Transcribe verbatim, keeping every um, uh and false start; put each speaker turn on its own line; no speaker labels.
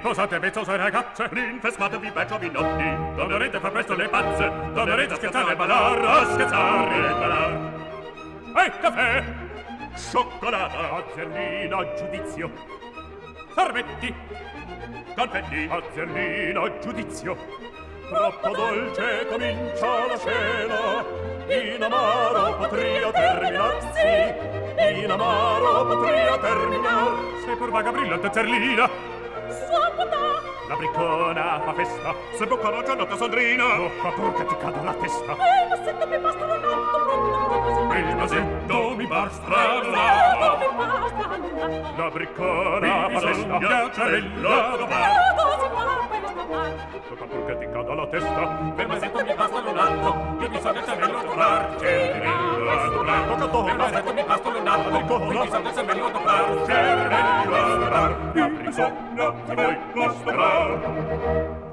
Sposate vezzose ragazze,
rinfrescatevi per giovinotti,
tornerete a far presto le pazze, tornerete a scherzare e ballar, a scherzare e ballar. Ehi, caffè!
cioccolata,
Azzerlina, giudizio. Sorbetti,
confetti,
Azzerlina, giudizio. Troppo dolce comincia la cena, in amaro potria terminarsi, in amaro potria terminar. Sei pur vaga brillante Azzerlina.
Sua bontà,
La briccona fa festa,
se boccano giornata Sandrina,
tocca pur che ti cade la testa.
e il massetto mi basta un atto, pronto, pronto,
Il masetto mi bar
strano,
strano,
mi basta un atto.
la briccona fa festa,
piacerella da far.
Cosa si fa questo far?
tocca pur che ti cada la testa.
Per masetto mi basta un atto, che mi sa che cervello a doblar.
Cervello a doblar, tocca
Per
dove
masetto mi basta un atto, che mi sa che cervello a doblar.
cervello a doblar, la briccona ti vuoi mostrare.